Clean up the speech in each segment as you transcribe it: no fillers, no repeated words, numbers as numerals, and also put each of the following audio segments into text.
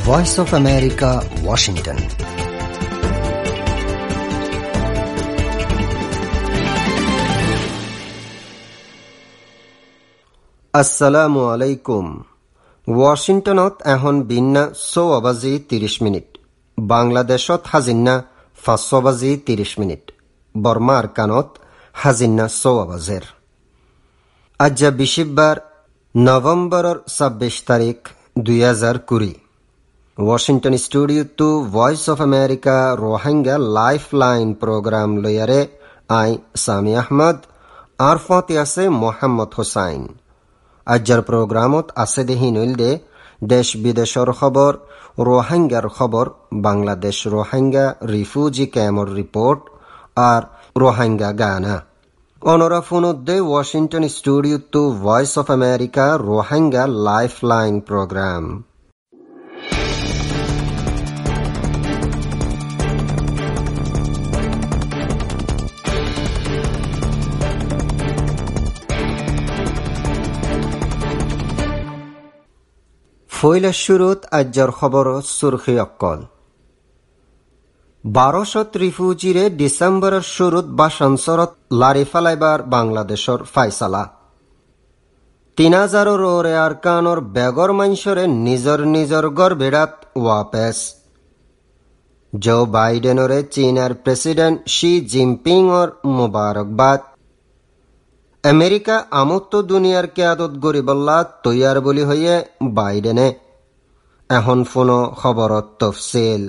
Voice of America, Washington. আসসালামু আলাইকুম। ওয়াশিংটনত এখন বিন্না 6:30 বাংলাদেশত হাজিন্না 5:30 বর্মার কানত হাজিন্না 6 আজ্জা বিশিববার নভেম্বরের 26 তারিখ 2020। Washington studio to Voice of America Rohingya lifeline programme লয়ারে আই সামি আহমদ আর ফতে আছে মোহাম্মদ হোসাইন। আজ্জার প্রোগ্রামত আছে দেহিনুল দে দেশ বিদেশর খবর, রোহিঙ্গার খবর, বাংলাদেশ রোহিঙ্গা রিফিউজি ক্যাম্পর রিপোর্ট আর রোহিঙ্গা গানা। অনরা ফোনদে Washington studio to Voice of America Rohingya lifeline programme. ফইলা শুরুত আজ্জার খবর সুরখি অক্কল। 1200 রিফিউজিরে ডিসেম্বরের শুরুত বাসানসরত লারি ফেলাইবার বাংলাদেশর ফাইসালা। 3000 ওরে আরকানর বেগর মাইনসরে নিজর নিজর গড় বেড়াত ওয়াপেস। জো বাইডেনরে চীনের প্রেসিডেন্ট শি জিনপিং ওর মুবারকবাদ। আমেরিকা আমত্ত দুনিয়ার কেয়াদত গরিবল্লা তৈয়ার বলি হইয়ে বাইডেনে। এখন ফোনো খবরত তফসিল।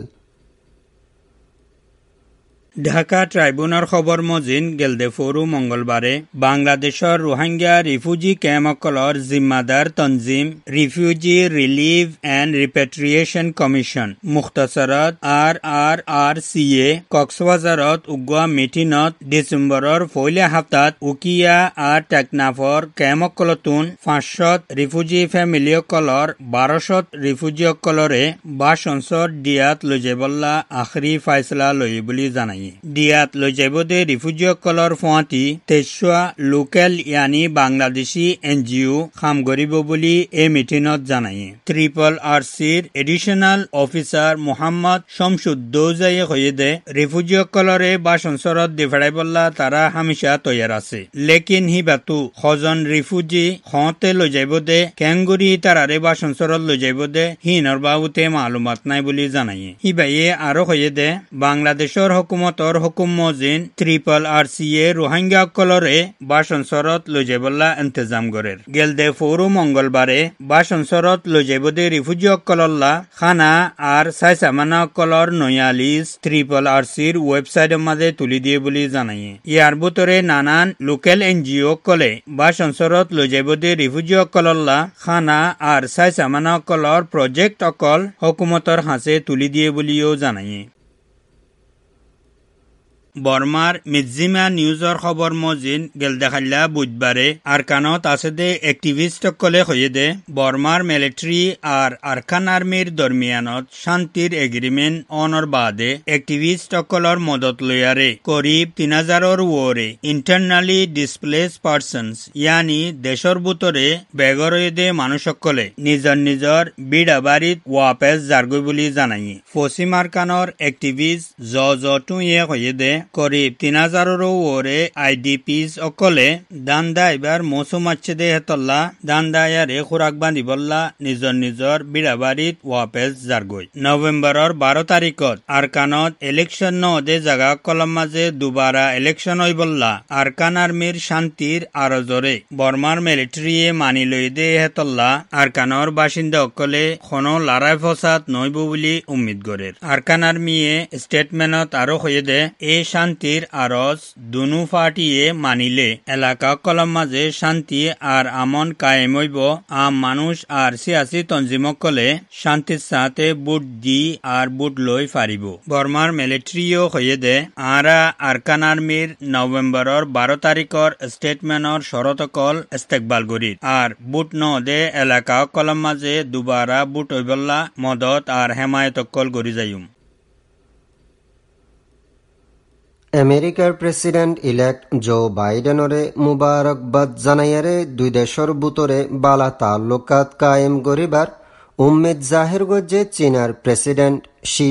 ঢাকা ট্রাইব্যুনাল খবর মজিন গেলদে ফোরু মঙ্গলবারে বাংলাদেশের রোহিঙ্গা রিফিউজি ক্যাম্পকলর জিম্মাদার তনজিম refugee relief and repatriation commission মুখতাসরত RRRCA কক্সবাজারত উগুয়া মিটিনত ডিসেম্বরের পয়লা হাপ্তাত উকিয়া আর টেকনাফর ক্যাম্পকলতুন 500 রিফিউজি ফ্যামিলিয়কলর 1200 রিফিউজিয়কলরে বাসনসর ডিয়াত লজেবল্লা আখরি ফাইসলা লই বলি জানাই। ডিয়াত লৈ যাব দে রিফিউজিসকলৰ ফুৱাতি 23 লোকেল ইয়ানি বাংলাদেশী NGO কাম কৰিব বুলি এই মিটিনত জানায়। RRRCৰ এডিশনাল অফিচাৰ মোহাম্মদ শামসুদ্দৌজায়ে কয়ে দে রিফিউজিসকলৰে বাসনচৰত দিফাইবল্লা তারা হামেশা তৈয়ার আছে, লেকিন হিবাতু খজন রিফিউজি হতে লৈ যাব দে কেংগুৰি তারারে বাসনচৰত লৈ যাব দে হিনৰ বাবুতে মালুমাত নাই বুলি জানায়। হিবাইয়ে আৰু কয়ে দে বাংলাদেশৰ হুকুমতৰ হুকুম মজিন RRRCA রোহিঙ্গা কলরে বাসনসরত লজেবল্লা ইন্তজাম গরের। গেলদে ফোরু মঙ্গলবারে বাসনসরত লজেবদে রিফিউজি কলল্লা খানা আর সাইসামানা কলর নয়ালিস RRRCর ওয়েবসাইটের মাঝে তুলি দিয়ে বলি জানায়। ইয়ার ভিতরে নানান লোকাল NGO কলে বাসনসরত লজেবদে রিফিউজি কলল্লা খানা আর সাইসামানা কলর প্রজেক্ট অকল হুকুমতর হাসে তুলি দিয়ে বলিও জানায়। বর্মার মিজিমা নিউজর খবর মজিন গেল দেখাল্লা বুধবারে আরকানত আছে দে এক্টিভিস্ট কলে হয়ে দে বর্মার মিলিটারি আর আরকান আর্মির দরমিয়ানত শান্তির এগ্রিমেন্ট অনর বাদে এক্টিভিস্ট কলর মদত লয়ারে করিব 3000 ওরে ইন্টারনালি ডিসপ্লেস পার্সনস ইয়ানি দেশর ভিতরে বেগরয়ে দে মানুষসকলে নিজর নিজর বিড়াবাড়িত ওয়াপেস জারগই বলি জানাই। ফসিম আরকানর এক্টিভিস্ট টুয়ে হয়ে দে করিব 3000 ওরে IDPs অকলে দান্দা এবার মৌসুম আছে দে হেতল্লা দান্দা ইয়ারে খুরাক বান্ধি বললা নিজর নিজর বিড়াবাড়িত ওয়াপেস জারগই। নভেম্বরের 12 তারিখত আরকানত ইলেকশন নদে জাগা কলম মাঝে দুবারা ইলেকশন হই বললা আরকান আর্মির শান্তির আরো জোরে বর্মার মিলিটারিয়ে মানি লই দে হেতল্লা আরকানর বাসিন্দা অকলে কোনো লড়াই ফসাদ নইব বলি উম্মিদ গরের। আরকান আর্মিয়ে স্টেটমেন্টত আরো হয়ে দে এ শান্তির আরজ দুনু পার্টিয়ে মানিলে এলাকা কলম মাঝে শান্তি আর আমন কায়েম হইব। আম মানুষ আর সিয়াসি তঞ্জিমকলে শান্তির সাথে বুট দি আর বুট লই পারিব। বর্মার মিলিটারিও হয়ে দে আরা আরকান আর্মির নভেম্বরের 12 তারিখর স্টেটমেন্টর শরতকল ইস্তেকবাল করির আর বুট ন দে এলাকা কলম মাঝে দুবারা বুট হইবল্লা মদত আর হেমায়তকল করি যাইম। আমেরিকার প্রেসিডেন্ট ইলেক্ট জো বাইডেনরে মুবারকবাদ জানাইয়ারে দুই দেশের ভিতরে বালা তাল্লুকাত কায়েম করিবার উম্মেদ জাহির গজ্জে চীনার প্রেসিডেন্ট শি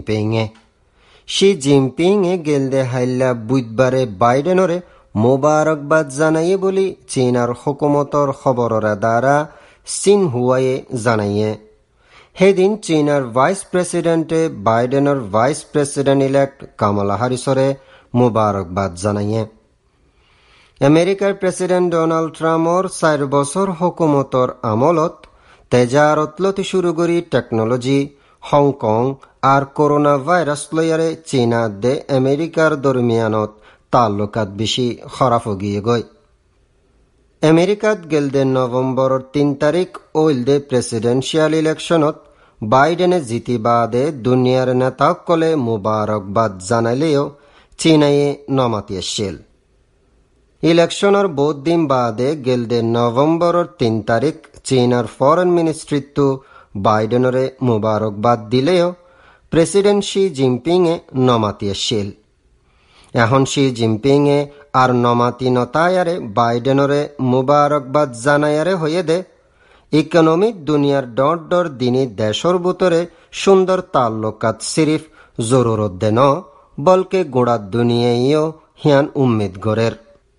জিনপিং এ গেলদে হাইল্লা বুধবারে বাইডেনরে মোবারকবাদ জানাইয়ে বলি চীনার হুকুমতর খবররা দ্বারা সিনহুয়ায়ে জানাইয়ে। সেদিন চীনার ভাইস প্রেসিডেন্টে বাইডেনের ভাইস প্রেসিডেন্ট ইলেক্ট কামালা হারিসরে মোবারকবাদ জানাইয়ে। আমেরিকার প্রেসিডেন্ট ডোনাল্ড ট্রাম্পর 4 বছর হুকুমতর আমলত তেজারত লতি শুরু করি টেকনোলজি, হংকং আর করোনা ভাইরাস লয়ারে চীনা দে আমেরিকার দরমিয়ানত তাল্লুকাত বেশি খরাফ গিয়ে গই। আমেরিকাত গেলদে নভেম্বরের 3 তারিখ ওইলদে প্রেসিডেন্সিয়াল ইলেকশনত বাইডেনে জিতি বাদে দুনিয়ার নেতাসকলে মুবারকবাদ জানাইলেও চীনাইয়ে নমাতি আসছিল। ইলেকশনের বহুত দিন বাদে গেলদে নভেম্বরের 3 তারিখ চীনার ফরেন মিনিস্ট্রিত্ব বাইডেনরে মুবারকবাদ দিলেও প্রেসিডেন্ট শি জিনপিং এ নমাতি আসছিল। এখন শি জিনপিং এ আর নমাতি নতায়ারে বাইডেনরে মুবারকবাদ জানায়ারে হয়ে দে ইকোনমিক দুনিয়ার ডর দিনী দেশর ভিতরে সুন্দর তাল্লুকাত সিরিফ জরুরত দে ন বলকে গোড়ার দুনিয়াইও হিয়ান উম্মিদ গরের।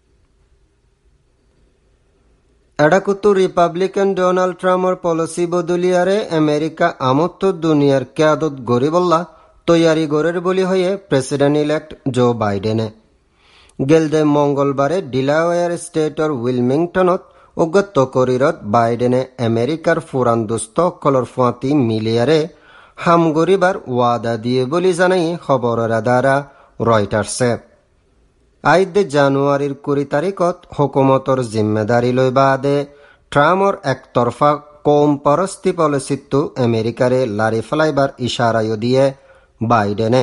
এডাকুতু রিপাবলিকান ডোনাল্ড ট্রাম্পর পলিসি বদলিয়ারে আমেরিকা আমত্ত দুনিয়ার কেয়াদত গরিবল্লা তৈয়ারি গরের বলি হয়ে প্রেসিডেন্ট ইলেক্ট জো বাইডেনে গেলদে মঙ্গলবারে ডিলাওয়ার স্টেটর উইলমিংটনত উগত করিরত বাইডেনে আমেরিকার ফুরান দুস্থ কলর ফুয়াতি মিলিয়ারে হাম গরিবার ওয়াদা দিয়ে বলি জানাই খবরের দ্বারা রয়টার্সে। আইদে জানুয়ারির 20 তারিখত হুকুমতর জিম্মেদারি লই বাদে ট্রাম্পর একতরফা কম পরস্তি পলিসিত্তু আমেরিকারে লারি ফেলাইবার ইশারায় দিয়ে বাইডেনে।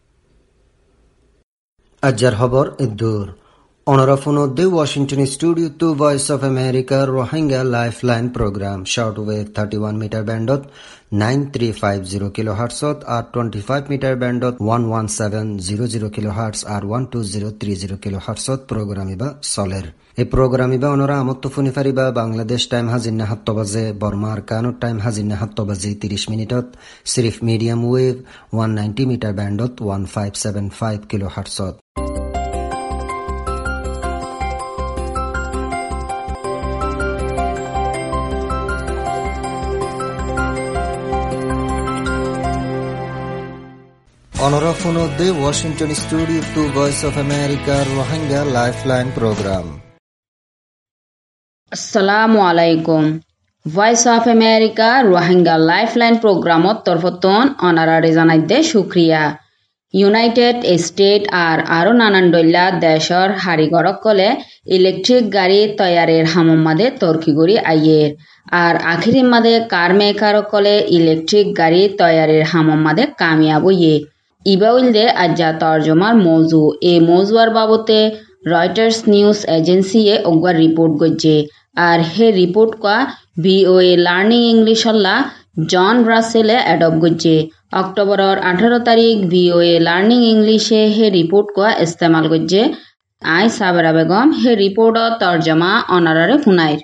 আজ্জার খবর ইদ্দুর অনরাফুন দি Washington studio to Voice of America Rohingya lifeline programme shortwave 31 metre ব্যান্ডত 9350 কিলোহার্টজত আর 25 মিটার ব্যান্ডত 11700 কিলোহার্টজ আর 12030 কিলোহার্টজত প্রোগ্রাম ইবা চলের। এই প্রোগ্রাম ইবা অনরা আমত্ত ফুনি ফারিবা বাংলাদেশ টাইম হাজির 7 বাজে, বর্মার কানুর টাইম হাজির 7 বাজে 30 মিনিটত সিরিফ মিডিয়াম ওয়েভ 190 মিটার ব্যান্ডত 1575 কিলোহার্টজত। অনরাফুন দি Washington studio to Voice of America Rohingya lifeline programme. আসসালামু আলাইকুম। Voice of America Rohingya lifeline প্রোগ্রামত তরফতন অনারারে জানাই দে শুক্রিয়া। ইউনাইটেড স্টেট আর আরো নানান দল্লা দেশর হারিগরকলে ইলেকট্রিক গাড়ি তৈয়ারের হামমাদে তর্কিগুড়ি আইয়ের আর আখিরি মাদে কার মেকারকলে ইলেকট্রিক গাড়ি তৈয়ারের হামমাদে কামিয়াব ইয়ে ইবাউল দে আজ্জা তর্জমার মৌজু। এ মৌজুয়ার বাবতে রয়টার্স নিউজ এজেন্সি এ ওগা রিপোর্ট গজ্জে আর হে রিপোর্ট কা ভিওএ লার্নিং ইংলিশ হল্লা জন রাসেলে অ্যাডপ গজ্জে। অক্টোবরের 18 তারিখ ভিওএ লার্নিং ইংলিশে হে রিপোর্ট কা ইস্তেমাল গজ্জে। আই সাবেরা বেগম হে রিপোর্ট তর্জমা অনারারে শুনাইর।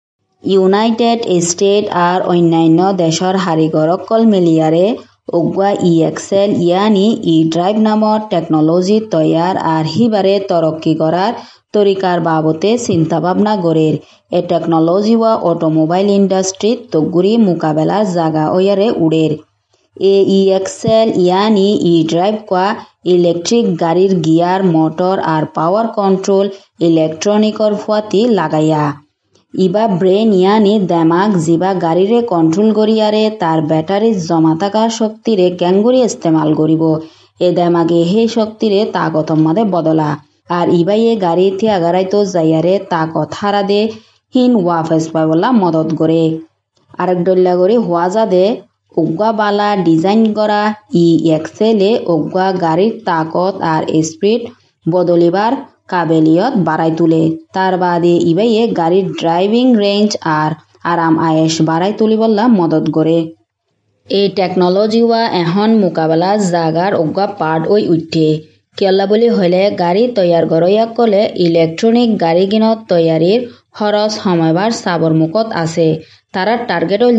ইউনাইটেড স্টেট আর অন্যান্য দেশর হারিগরকল মিলিয়ারে ওগুয়া ইএক্সেল ইয়ানি ই ড্রাইভ নামর টেকনোলজি তৈয়ার আর হিবারে তরক্কি করার তরিকার বাবতে চিন্তা ভাবনা গড়ের। এ টেকনোলজি ওয়া অটোমোবাইল ইন্ডাস্ট্রিত তগুরি মোকাবেলার জাগা ওয়ারে উড়ের। এ ইএক্সেল ইয়ানি ই ড্রাইভ কোয়া ইলেকট্রিক গাড়ির গিয়ার, মোটর আর পাওয়ার কন্ট্রোল ইলেকট্রনিকর ফুয়াতি লাগাইয়া ইবা ব্রেন ইয়ানি দেমাগ জিবা গাড়িরে কন্ট্রোল করিয়ারে তার ব্যাটারি জমা থাকা শক্তিরে ক্যাঙ্গুরি ইস্তেমাল করিব। এ দেমাগে হে শক্তিরে তাকত মাদে বদলা আর ইবাই এ গাড়ি থিয়াগারাইতো যাইয়ারে তাকত হারা দে হিন ওয়াফেস পাইবলা মদত করে। আরেক ডল্লা করে হওয়া যাদে ওগুয়া বালা ডিজাইন করা ই এক্সেলে ওগুয়া গাড়ির তাকত আর স্পিড বদলিবার কাবেলিয়ত বাড়াই তুলে। তার বাদে ইবাইয়ে গাড়ির ড্রাইভিং রেঞ্জ আর আরাম আয়েস বাড়াই তুলিবল্লা মদত করে। এই টেকনোলজি ওয়া এখন মোকাবেলা জাগার ওগুয়া পার্ট ওই উঠে কেলা বলি হলে গাড়ি তৈয়ার গরইয়া কলে ইলেকট্রনিক গাড়ি গিনত তৈয়ারির খরচ সময়বার সাবর মুখত আছে। তারা টার্গেট হইল দে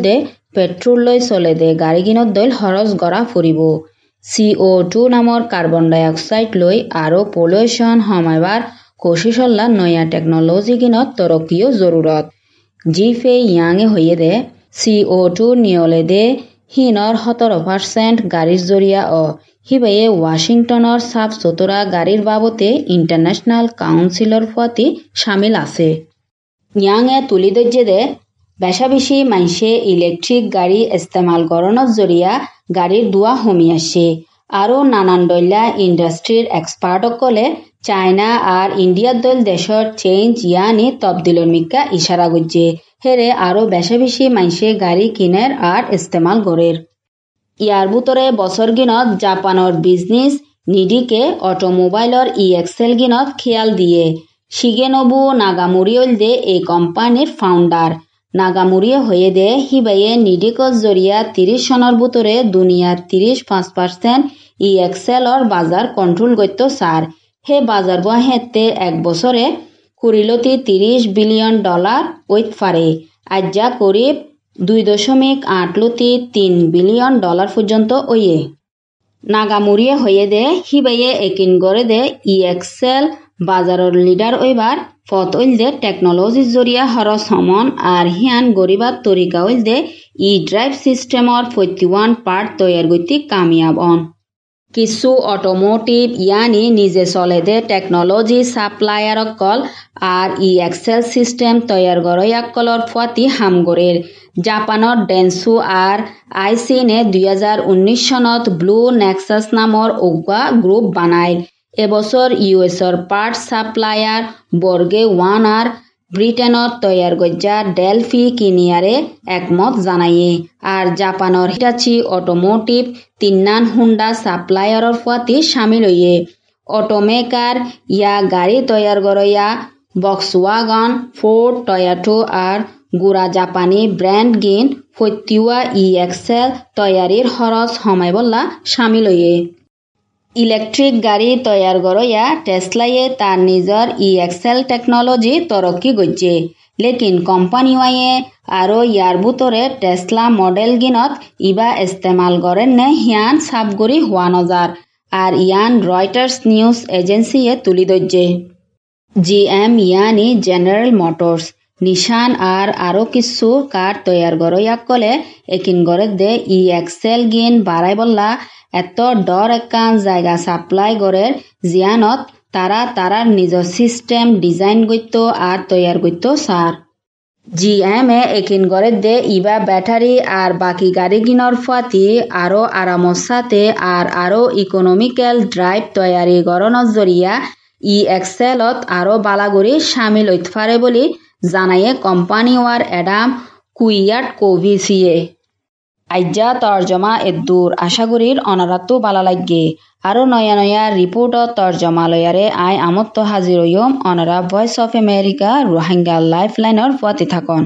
পেট্ৰল লৈ চলে দে গাড়ীগিনত দৈল খৰচ গৰা ফুৰিব CO2 নামৰ কাৰ্বন ডাই অক্সাইড লৈ আৰু পলিউশ্যন কমাইবাৰ কোশিশ হল্লা নয়া টেকনলজি গিনত তৰকিও জৰুৰত জি ফে ইয়াঙে হয়ে দে CO2 নিয়লে দে হিনৰ 17% গাড়ীৰ জৰিয়া হিবায়ে ৱাশ্বিংটনৰ সাফ সুতৰা গাড়ীৰ বাবতে ইণ্টাৰনেশ্যনেল কাউন্সিলৰ ফাতি শামিল আছে ইয়াঙে তুলি দজ্জে দে বেশা বেশি মানুষে ইলেকট্রিক গাড়ি ইস্তেমাল করানোর জরিয়া গাড়ির দুয়া কমি আসে আরও নানান দল্যা ইন্ডাস্ট্রির এক্সপার্ট কলে চায়না আর ইন্ডিয়ার দল দেশর চেঞ্জ ইয়ানি তবদিলর মিকা ইশারা করছে হেরে আরও বেশা বেশি মানুষে গাড়ি কিনের আর ইস্তেমাল করের ইয়ার ভিতরে বছর গিনত জাপানের বিজনেস নিডিকে অটোমোবাইলর EXL গিনত খেয়াল দিয়ে শিগেনবু নাগামুরিয়ল দে এই কোম্পানির ফাউন্ডার নাগামুরিয়ে হয়ে দে হিবাইয়ে নিডিকর জরিয়া 30 সনের ভিতরে দুনিয়ার 35% EXL অর বাজার কন্ট্রোল করতো সার হে বাজার বয়া হেতে এক বছরে কুড়িলতি $30 বিলিয়ন ওইত ফারে আজ্জা করিব 2.8 বিলিয়ন ডলার পর্যন্ত ওয়ে নাগামুরিয়ে হয়ে দে হিবাইয়ে একিন গড়ে দে EXL বাজারের লিডার ওইবার ফত ওইল দে টেকনোলজির জরিয়া হরস সমন আর হিয়ান গরিবার তরিকা ওইল দে ড্রাইভ সিস্টেমর 41 পার্ট তৈয়ার গতি কামিয়াব অন কিছু অটোমোটিভ ইয়ানি নিজে চলে দে টেকনোলজি সাপ্লায়ার কল আর EXL সিস্টেম তৈয়ার গরয়াক কলর ফাতি হামগরের জাপানত ডেনসু আর আইসিনে 2019 সনত ব্লু নেক্সাস নামৰ ওগা গ্রুপ বানায় এবছর ইউএসর পার্ট সাপ্লায়ার বর্গে ওয়ান আর ব্রিটেনত তৈয়ার গজ্জা ডেলফি কিনিয়ারে একমত জানায়ে আর জাপানের হিটাচি অটোমোটিভ তিন্নান হুন্ডা সাপ্লায়ারর ফাতি শামিল হইয়ে অটোমেকার ইয়া গাড়ি তৈয়ার গরয়া বক্সওয়াগন ফোর্ড টয়োটা আর গুড়া জাপানি ব্র্যান্ড গিন ফত্যুয়া EXL তৈয়ারির খরচ হমাইবল্লা শামিল হইয়ে ইলেকট্রিক গাড়ি তৈয়ার গরয়া টেসলায়ে তার নিজর EXL টেকনোলজি তরক্কি গজ্জে লেকিন কোম্পানি ওয়াইয়ে আরও ইয়ার ভিতরে টেসলা মডেল গিনত ইবা ইস্তেমাল করেন নে হিয়ান সাবগরি হওয়া নজার আর ইয়ান রয়টার্স নিউজ এজেন্সিয়ে তুলি দজ্জে GM ইয়ানি জেনারেল মোটরস নিশান আর আরও কিছু কার তৈয়ার গরয়াক কলে একিন গড়ে দে EXL গিন বাড়াই বললা এত ডর একান জায়গা সাপ্লাই গড়ের জিয়ানত তারা তারার নিজের সিস্টেম ডিজাইন করত আর তৈয়ার করত সার GM একিন গড়ে দে ইবা ব্যাটারি আর বাকি গাড়ি গিনর ফাতি আরও আরামর সাথে আর আরও ইকোনমিক্যাল ড্রাইভ তৈয়ারি গড়নের জরিয়া EXLত আরও বালাগরি শামিল হইতে পারে বলি জানায়ে কোম্পানি ওয়ার এডাম কুইয়াট কোভিসিয়ে আজ্জা তর্জমা এদ্দুর আশাগুড়ির অনারাত্তু বালা লাগে আরও নয়া নয়া রিপোর্ট তর্জমা লয়ারে আই আমত্ত হাজির হইম অনারা ভয়েস অফ আমেরিকা রোহিঙ্গা লাইফলাইনের ফাতি থাকন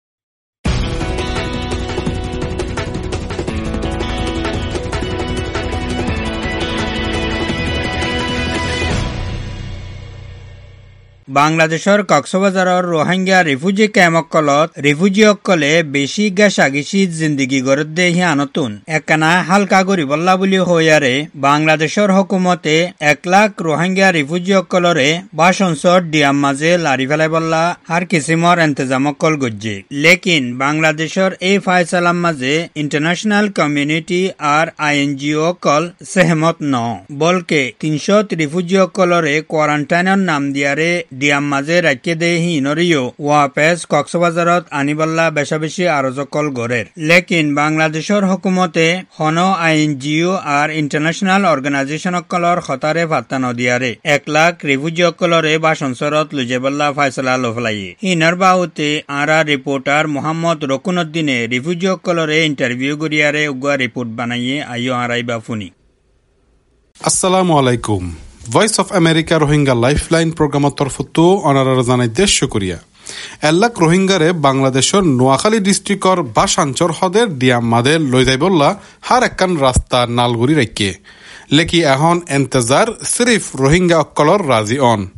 বাংলাদেশের কক্সবাজারের রোহিঙ্গা রিফিউজি ক্যাম্পকলত রিফিউজিসকলে বেশি গেছাগিছি জিন্দিগি গড়ত দে হিয়ানতুন একখানা হালকা গরিবল্লা বুলি হইয়ারে বাংলাদেশের হুকুমতে 1 লাখ রোহিঙ্গা রিফিউজিসকলরে বাসনসর ডিয়াম মাঝে লারি ফেলাই বল্লা আর কিসিমর এন্তেজামকল গজ্জে লেকিন বাংলাদেশের এই ফায়সালাম মাঝে ইন্টারন্যাশনাল কমিউনিটি আর INGO কল সেহমত ন বলকে 300 রিফিউজিসকলরে কোয়ারেন্টাইনের নাম দিয়ারে ডিয়াম মাঝে রাখে দে হিনরিও ওয়াপেস কক্সবাজারত আনিবল্লা বেশা বেশি আরজকল গড়ের লেকিন বাংলাদেশের হুকুমতে হন INGO আর ইন্টারন্যাশনাল অর্গানাইজেশনকলর খতারে ফাত্তা নদিয়ারে 1 লাখ রিফিউজিসকলরে বাসনসরত লুজেবল্লা ফায়সলা লফলাইয়ে হিনর বাহুতে আরা রিপোর্টার মোহাম্মদ রকুনউদ্দিনে রিফিউজিসকলরে ইন্টারভিউ করিয়ারে উগা রিপোর্ট বানাইয়ে আইও আরাইবা ফুনি আসসালামু আলাইকুম Voice of America Rohingya lifeline প্রোগ্রামের তরফতো অনারার জানাই দেশ শুকরিয়া 1 লাখ রোহিঙ্গারে বাংলাদেশের নোয়াখালী ডিস্ট্রিক্টর বাসাঞ্চর হদের ডিয়াম মাদে লই যাই বললা হার একখান রাস্তা নালগুড়ি রাখে লেকি এখন এন্তজার সিরিফ রোহিঙ্গা অক্কলর রাজি অন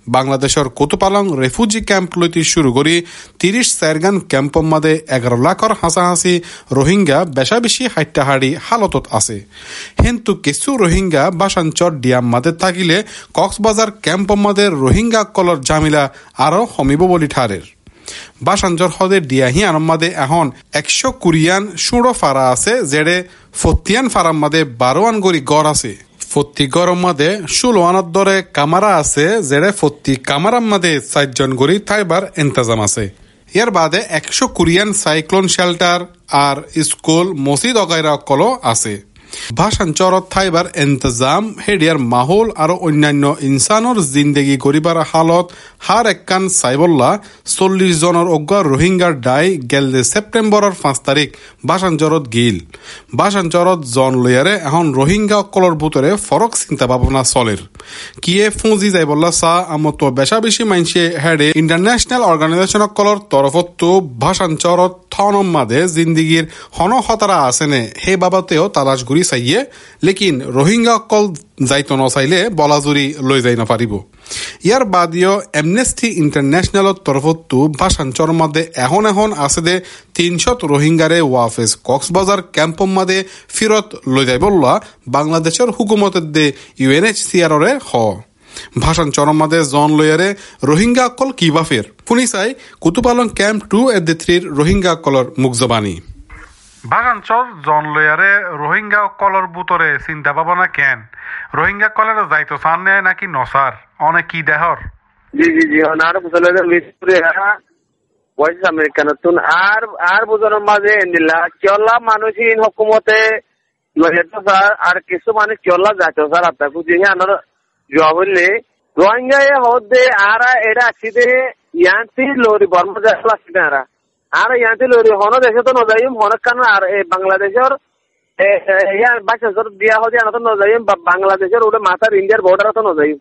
বাংলাদেশের কুতুপালং রেফিউজি ক্যাম্প লইতে শুরু করি 30 সাইরগান ক্যাম্পর মাঝে 11 লাখর হাসাহাসি রোহিঙ্গা বেশা বেশি হাইটাহাড়ি হালতত আছে। কিন্তু কিছু রোহিঙ্গা বাসাঞ্চর ডিয়াম মাদে থাকিলে কক্সবাজার ক্যাম্পর মাদে রোহিঙ্গা কলর জামিলা আরো কমিব বলি ঠারের। বাসাঞ্জর হদে ডিয়াহি আনমাদে এখন 100 কুরিয়ান সুড়ো ফারা আছে, যেড়ে ফতিয়ান ফারাম মাদে 12 গড়ি গড় আছে। ফত্তি গরম মাদে 16 দরে কামারা আছে, যেড়ে ফত্তি কামারাম মাদে 4 জন গড়ি থাইবার ইন্তজাম আছে। ইয়ার বাদে 100 কুরিয়ান সাইক্লোন শেল্টার আর স্কুল মসজিদ অগাইরা কলো আছে। ভাষাঞ্চরত থাইবার ইন্তজাম হেডিয়ার মাহৌল আর অন্যান্য ইনসানর জিন্দেগি গরিবার হালত হার একখান সাইবল্লা 40 জনের অজ্ঞা রোহিঙ্গার ডাই গেলদে সেপ্টেম্বরের 5 তারিখ ভাষাঞ্চরত গিল। ভাষাঞ্চরত জন লয়ারে এখন রোহিঙ্গা কলর ভিতরে ফরক চিন্তা ভাবনা চলের। কিয়ে ফুঁজি যাইবল্লা চা আমত বেশা বেশি মাইনসে হেডে ইন্টারন্যাশনাল অর্গানাইজেশন কলর তরফত ভাষাঞ্চরত থনম মাদে জিন্দিগির হন হতারা আছেনে হে বাবাতেও তালাশ গুড়ি চাইয়ে, লেকিন রোহিঙ্গা অকল যাইতো নচাইলে বলাজুরি লৈ যাই নাপারিব। ইয়ার বাদিও এমনেস্টি ইন্টারন্যাশনালত তরফতো ভাষাঞ্চর মাদে এখন আছে দে 300 রোহিঙ্গারে ওয়াফেজ কক্সবাজার ক্যাম্পর মাদে ফিরত লৈ যাই বললা বাংলাদেশের হুকুমতের দে UNHCR-রে হ। ভাষাঞ্চর মাদে জন লয়ারে রোহিঙ্গা অকল কিবা ফের শুনিছাই কুতুপালং ক্যাম্প 2-3 রোহিঙ্গা অকলর মুখজবানি। বাগানচর জন লয়ারে রোহিঙ্গা কলর বুতরে চিন্তা ভাবনা কেন রোহিঙ্গা কলর যাইতো সামনে নাকি নসার অনেক কি দেহর? জি অনার বুঝলে মিরপুরে ভয়েস আমেরিকান তুন আর বুঝনের মাঝে এন্দিলা চলা মানুষই হুকুমতে লয়াতো স্যার আর কিছু মানুষ চলা যাইতো স্যার আপনি বুঝি আনার জবাব হইলে রোহিঙ্গা হদে আর এটা আসিদে ইয়ান্তি লরি বর্মা যাইলা আসিদে আর ইয়ান্তি লরি হন দেশে তো নজাইম হনক কারণ আর বাংলাদেশের ইয়ার বাচ্চাদের দিয়া হদে আনা তো নজাইম বাংলাদেশের ওটা মাথার ইন্ডিয়ার বর্ডার তো নজাইম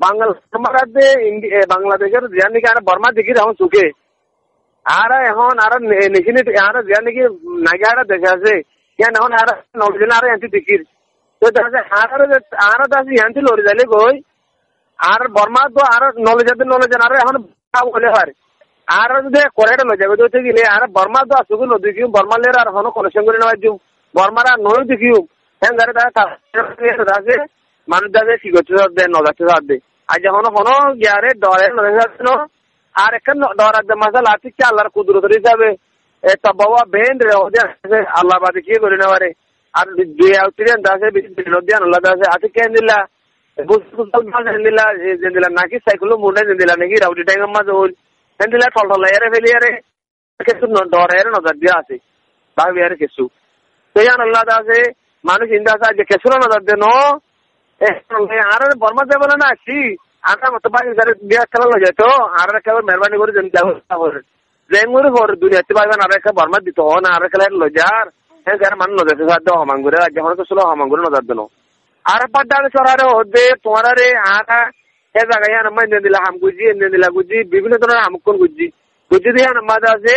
বাংলাদেশের জিয়ার নাকি আর বর্মা দিকে এখন চুকে আর এখন আর নিশিনি আর জিয়ার নাকি নাকি আর দেশে আছে ইয়ান এখন আর নজন আর ইয়ান্তি দিকির তো দেখা আর দাসি ইয়ান্তি লরি যাইলে গই আর বর্মা তো আর নলেজ আর এখন বলে হয় আর যদি কোরেটা লই যাবে তো গেলে আর বর্মা তো আসুক নদী কিউ বর্মালের আর হনো কানেকশন করে নেওয়া দিও বর্মার আর নই দেখিও হ্যাঁ গাড়ি তারা আছে মানুষ দাসে কি করতে দে নজাতে দে আজ হনো হনো গিয়ারে ডরে নজাতে আর একটা ডরার মাসাল আছে কি আল্লাহর কুদরত হিসাবে তবাওয়া বেন রে ওদের আল্লাহ বাদে কি করে নেওয়ারে আর দুই আউট্রেন দাসে বিনোদিয়ান আল্লাহ দাসে আছে কেন দিলা বুঝলা নাকি সাইকেল মুন্ডে দিলা নাকি রাউডি টাইম মাঝে হল দিলা ঠলঠলাইয়ারে ফেলিয়ারে কিছু ডরাইয়ারে নজর দিয়া আছে ভাবিয়ারে কিছু সেইয়ান আল্লাহ দাসে মানুষ ইন্দা আছে যে কেসুরা নজর দেন আর বর্মা যাবে না আসি আর মতো বাকি বিয়া খেলা লই যায় তো আর একটা মেহরবানি করে জেঙ্গুরি হর দুনিয়াতে পাইবেন আর একটা বর্মা দিত না আর খেলা লই যার হ্যাঁ মানুষ নজর সাহায্য হমাঙ্গুরে যখন তো ছিল হমাঙ্গুরে নজর দেন আর পাড্ডারে সরারে হদে তোমারে আটা এ জায়গায় নাম্বার এনে দিলা হাম গুজি এনে দিলা গুজি বিভিন্ন ধরনের হামকুন গুজি দিয়ে নাম্বার আছে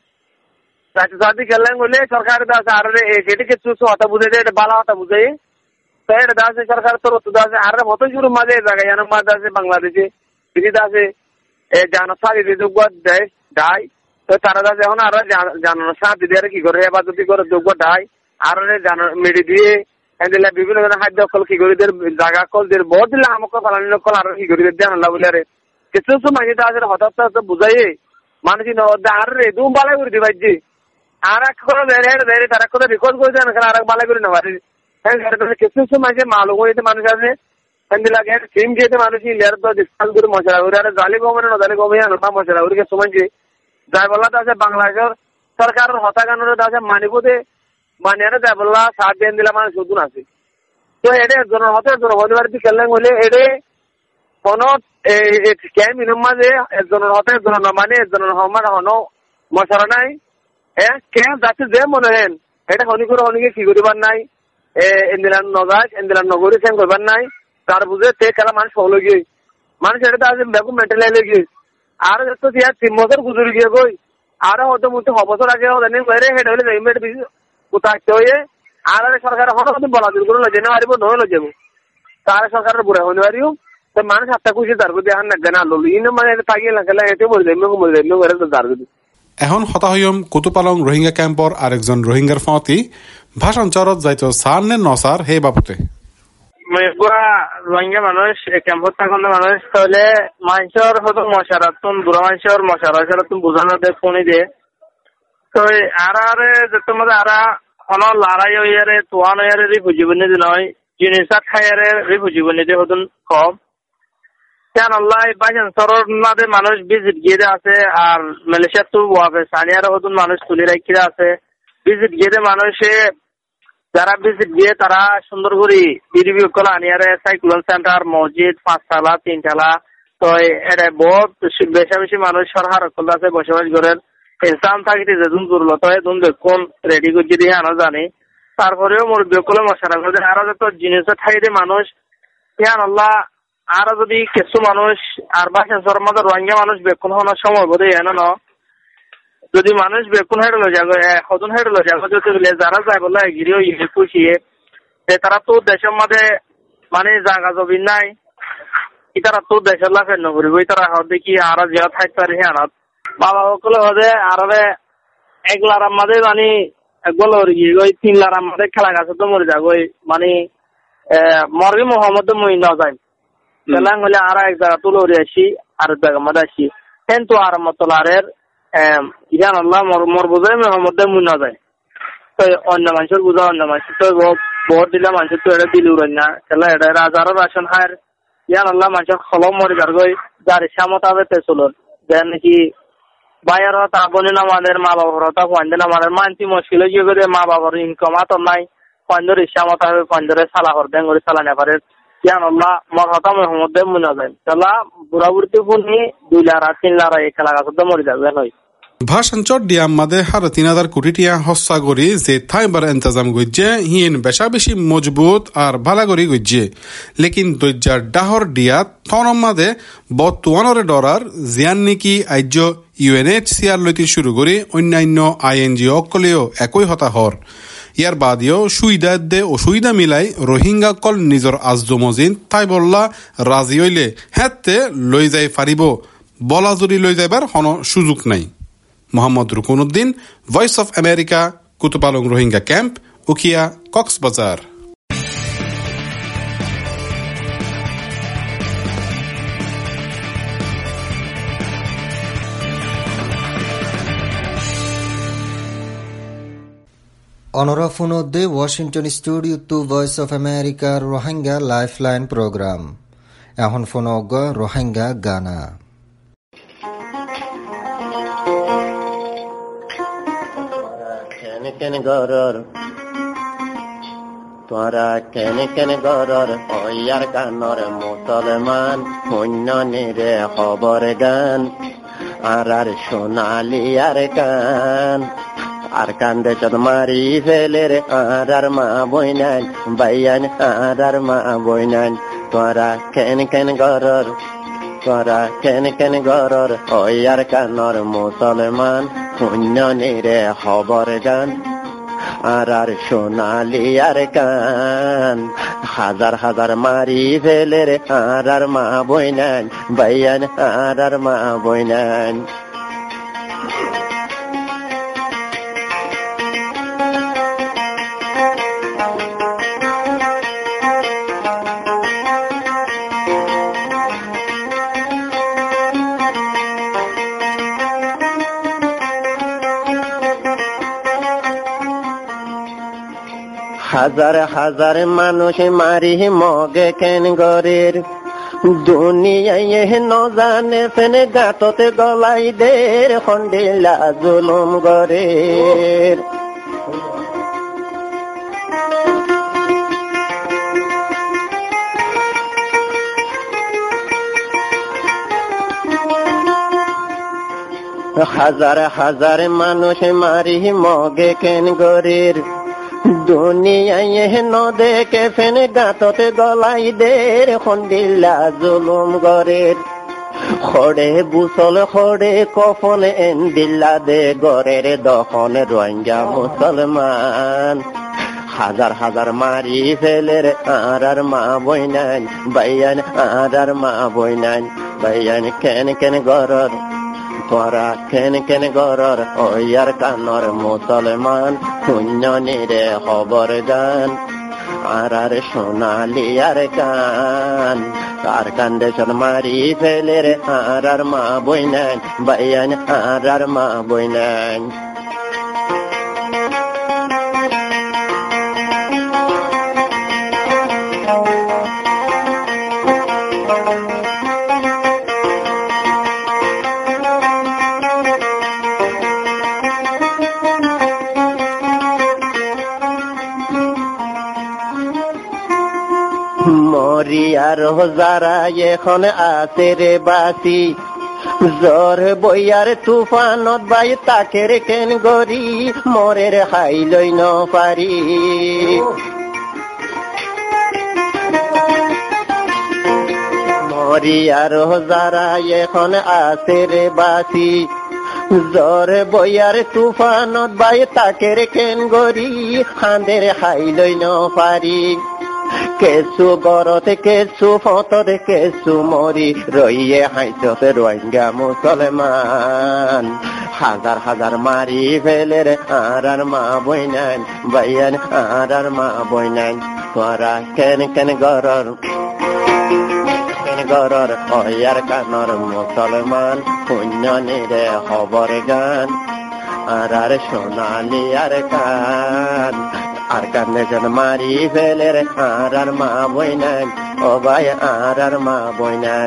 রাজ্য খেলেন হলে সরকারের দাস আর এটি কিছু হতা বুঝে যায় বালা হতা বুঝে তো এটা দাসে সরকার তোর দাসে আর মতো শুরু মাঝে জায়গায় নাম্বার আছে বাংলাদেশে বিধি দাসে জানসারি যোগ্য দেয় ডাই তো তারা দাস এখন আর জানানো সাথ দিয়ে কি করে হেফাজতি করে যোগ্য ডাই আর মেডি দিয়ে বিভিন্ন ধরনের খাদ্য কল কি করে জায়গা কল দিয়ে বহুত দিলে আমাকে ফালানি কল আর কি করে দিয়ে আনলা বলে আরে কিছু কিছু মানুষ আছে হঠাৎ বুঝাই মানুষ আর রে দু বালাই করে দিবাই আর এক করে দেয় তারা কথা রেকর্ড করে দেন আর এক বালাই করে নেওয়া কিছু কিছু মানুষের মালুম হয়েছে মানুষ আছে লাগে সিম যেতে মানুষ ইন্ডিয়ার তো ডিসকাউন্ট করে মশলা করে আর জালি গমের নজালি গমে আনবা মশলা করে সময় যাই বললা তো আছে বাংলাদেশের সরকারের হতাগানোর আছে মানিপুরে মানিয়ারে যাই বললা সাত দিন দিলা মানে শুধু আছে তো এটা একজনের হতে একজনের হতে কি খেললেন বলে এটা কোনো ক্যাম্প ইনম মাঝে একজনের হতে একজনের মানে একজনের হমান হনো মশলা নাই ক্যাম্প যাচ্ছে যে মনে হেন এটা হনি করে হনিকে কি করিবার নাই এন্দিলান নজাক এন্দিলান নগরী সেম করবার নাই তার বুঝে তে খেলা মানুষ হলো গিয়ে মানুষ এটা আছে বেগুন মেন্টাল হলে গিয়ে আর তো 3 বছর গুজরে গিয়ে গই আর হয়তো মুহূর্তে 6 বছর আগে হলে হেড হলে ইমেট কোথাতে হয়ে আর সরকার হঠাৎ বলা দিল করে লজে না পারিব নয় লজেব তার সরকারের বুড়া হইতে পারিও তো মানুষ হাতটা খুশি দাঁড় করে এখন না গান আলো ইনো মানে তাগিয়ে লাগলে এতে মরে যাইমো করে তো দাঁড় করে এখন হতাহয়ম কুতুপালং রোহিঙ্গা ক্যাম্পর আরেকজন রোহিঙ্গার ফাঁতি ভাষণ চরত যাইতো সার নে নসার হে বাপুতে রোহিঙ্গা মানুষ ক্যাম্পত থাকুন মানুষ তাহলে মানুষের হয়তো মশারাতুন বুড়া মানুষের মশারাতুন বোঝানো দে ফোনে দিয়ে তো আরে যত মধ্যে আরা অন লড়াই হইয়ারে তোয়ান হইয়ারে রিফিউজি বনে নয় জিনিসা খাইয়ারে রিফিউজি বনে দিয়ে হতুন কম কেন আল্লাহ বাইশান সরর নাদে মানুষ ভিজিট গিয়ে আছে আর মালয়েশিয়া তো ওয়াবে সানিয়ারে হতুন মানুষ তুলি রাখি আছে ভিজিট গিয়ে মানুষে যারা ভিজিট দিয়ে তারা সুন্দর করে রিভিউ করে আনিয়ারে সাইক্লোন সেন্টার মসজিদ 5 3 তলা তো এটা বহুত বেশি বেশি মানুষ সরকার আছে বসবাস করেন ইনসান থাকিতে যেদিন করলো তো এদিন দেখুন রেডি করে দিয়ে আনা জানি তারপরেও মুরব্বী কলে মশারা করে আরো যত জিনিস ঠাইতে মানুষ ইয়ান আল্লাহ আরো যদি কিছু মানুষ আর বাসের মধ্যে রোহিঙ্গা মানুষ বেকুন হওয়ার সময় বোধ হয় যদি মানুষ বেকুন হেঁটে যাবে সদন হেঁটে যাবে যদি যারা যায় বলে গিরিও ইয়ে খুশিয়ে তারা তো দেশের মধ্যে মানে জায়গা জমি নাই তারা তো দেশের লাফের নকরিব তারা দেখি আর যে থাকতে পারে হ্যাঁ বাবা সকলে হদে আর একলার মাঝে মানে একবার ওই 3 লার মাঝে খেলা গাছে তো মরে যাবো মানে মরগে মোহাম্মদ মই না যায় খেলা হলে আর এক জায়গা তুলে উড়ে আসি আর এক জায়গা মাঝে আসি কিন্তু আর মতলারের ইয়ান আল্লাহ মর বোঝায় মোহাম্মদ মই না যায় তো অন্য মানুষের বোঝা অন্য মানুষ তো ভোট দিলে মানুষের তো এটা দিল উড়েন না খেলা এটা রাজারও রাশন হার ইয়ান আল্লাহ মানুষের খলম মরে যার গই যার ইচ্ছামত হবে তে চলুন যে নাকি বাইর হতা বনে আমাদের মা বাবার হতা ফাইন্দেন আমাদের মানসি মুশকিল হয়ে গেলে মা বাবার ইনকাম তো নাই ফাইন্দের ইচ্ছামত হবে ফাইন্দের সালা করতেন করে সালা নেপারে ইয়ান আল্লাহ মর হতা মোহাম্মদ মনে যায় তাহলে বুড়া বুড়িতে ফুনি 2 লাখ 3 লাখ এই খেলা গাছ মরে যাবে হয় ভাষণ চট দিয়া মাদে হার 3000 কোটি টিয়া হস্যা করি যে থাইবার ইন্তজাম গজ্জে হিন বেশা বেশি মজবুত আর ভালা করি গজ্জে লেকিন দজ্জার ডাহর দিয়া থনম মাদে বর্তমানরে ডরার জিয়ান নেকি আজ্য UNHCR লইতে শুরু করে অন্যান্য INGO অকলেও একই হতাহর ইয়ার বাদেও সুবিধা দে অসুবিধা মিলাই রোহিঙ্গা কল নিজর আজমজিন তাই বললা রাজি হইলে হেতে লই যাই পারিব বলা জুড়ি লই যাইবার হন সুযোগ নাই Mohammad Rukonuddin Voice of America Kutupalong Rohingya camp Ukhiya Cox's Bazar অনরা ফোনদে Washington studio to Voice of America Rohingya lifeline programme এখন ফোন অগ রোহিঙ্গা গানা কেন গরর তোরা কেন গরর ওয়ার গানর মুসলমান শূন্য নিরে খবর গান আর সোনালি আর কান আর কান্দে চদ মারি ফেলে রে আর মা বইনান বাইয়ান আর মা বইনান তোরা কেন গরর তোরা কেন গরর ওয়ার গানর মুসলমান শূন্য নিরে খবর গান আর সোনালি আর কান হাজার হাজার মারি ফেলে রে আর মা বইনান বাইয়ান আর মা বইনান হাজার হাজার মানুষ মারি মগে কেন গরের দুনিয়ায় ন জানে ফেন গাততে গলাই দের খন্ডিলা জুলুম গরের হাজার হাজার মানুষ মারি মগে কেন গরের দুনিয়ায় ন দেখে ফেন গাততে গলাই দের খন্ডিলা জুলুম গরের খড়ে বুসল খড়ে কফন এন দিল্লা দে গরের দখন রোহিঙ্গা মুসলমান হাজার হাজার মারি ফেলের আর মা বইনান বাইয়ান আর মা বইনান বাইয়ান কেন কেন গরর তোরা কেন কেন গরর ওয়ার কানর মুসলমান শূন্য নিরে খবর গান আর সোনালি আর কান আর কান্দেশন মারি ফেলের আর মা বইনান বাইয়ান আর মা বইনান মরিয়ার যারা এখন আছে রে বাসি জ্বর বইয়ার তুফানত বাই তাকের কেন গরি মরের হাই লই ন পারি মরিয়ার যারা এখন আছে রে বাসি জ্বর বইয়ার তুফানত বাই তাকের কেন গরি খান্দের হাই লই ন পারি কেসু গরতে কেসু ফতরে কেসু মরি রইয়ে হাইচতে রোহিঙ্গা মুসলমান হাজার হাজার মারি ফেলের আর মা বইনান বাইয়ান আর মা বইনান তোরা কেন কেন গরর কেন গরর ওয়ার কানর মুসলমান শূন্য নিরে খবর গান আর সোনালি আর কান আর কানে জন মারি ফেলের আর মা বইনান ও ভাই আর মা বইনান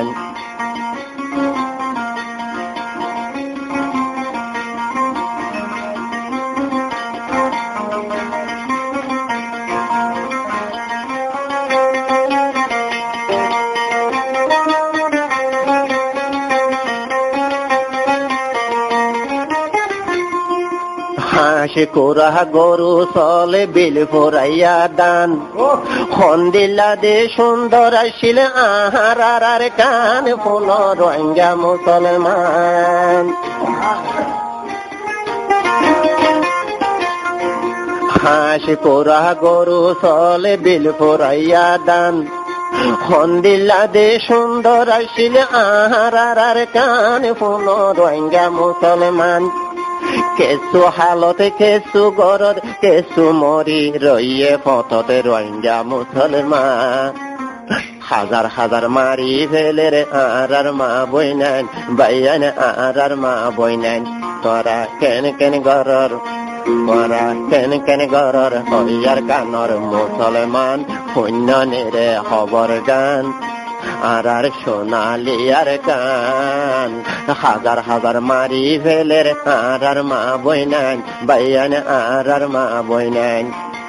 হাসি কোরা গরু চলে বিল ফোরাইয়া দান খন্দিলা দে সুন্দর আসিল আহার আর কান ফুল রোহিঙ্গা মুসলমান হাসি কোরা গরু চলে বিল ফোরাইয়া দান খন্দিলা দে সুন্দর আসিল আহার আর কান ফুল রোহিঙ্গা মুসলমান কেসু হালতে কেসু গরদ কেসু মরি রইয়ে পথতে রোহিঙ্গা মুসলমান হাজার হাজার মারি ফেলের আর মা বইনান বাইয়ান আর মা বইনান তোরা কেন কেন গরর তোরা কেন কেন গরর ওয়ার কানর মুসলমান শূন্য নিরে খবর গান আর সোনালি আর কান হাজার হাজার মারি ফেলের আর মা বইনান বাইয়ান আর মা বইনান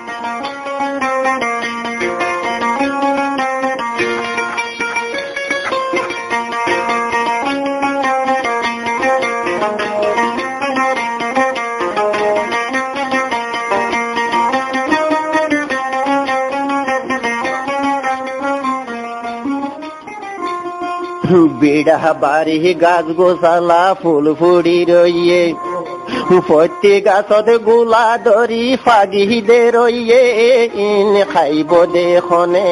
বিড়া বাড়ি গাছ গোসালা ফুল ফুড়ি রইয়ে প্রতি গাছত গোলা ধরি ফাগি দে রইয়ে ইন খাইব দেখনে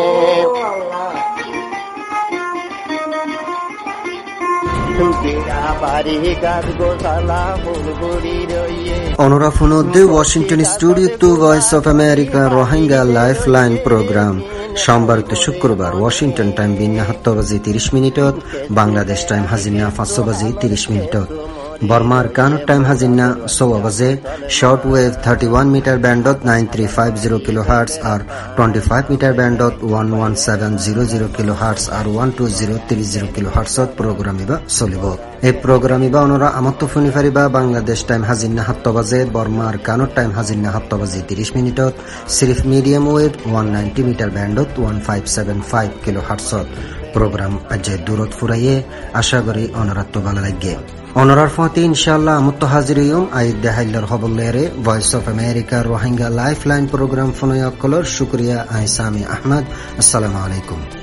অনরাফনদ্দে Washington studio to Voice of America Rohingya lifeline programme সোমবারতে শুক্রবার ওয়াশিংটন টাইম বিন্না 7 বাজি 30 মিনিটত বাংলাদেশ টাইম হাজিনা 5 বাজি 30 মিনিটত বর্মার কানুর টাইম হাজিনা 6 বাজে শর্ট ওয়েভ 31 মিটার ব্যান্ডত 9350 কিলোহার্টজ আর 25 মিটার ব্যান্ডত 11700 কিলোহার্টজ আর 12030 কিলোহার্টজত প্রোগ্রাম ইবা চলিব এই প্রোগ্রাম ইবা অনরা আমত্ত ফোনি ফারিবা বাংলাদেশ টাইম হাজিনা 7 বাজে বর্মার কানুর টাইম হাজিনা 7 বাজি 30 মিনিটত সিরিফ মিডিয়াম ওয়েভ 190 মিটার ব্যান্ডত 1575 কিলোহার্টজত প্রোগ্রাম আজে দূরত ফুরাইয়ে আশা করি অনরাত্ম ভালো লাগে অনরার ফতে ইনশাআল্লাহ আমত্ত হাজিরিয়ম আইদ দেহাইলার হবলেরে Voice of America Rohingya lifeline programme ফোনয়কলর শুকরিয়া আইসামি আহমদ আসসালামু আলাইকুম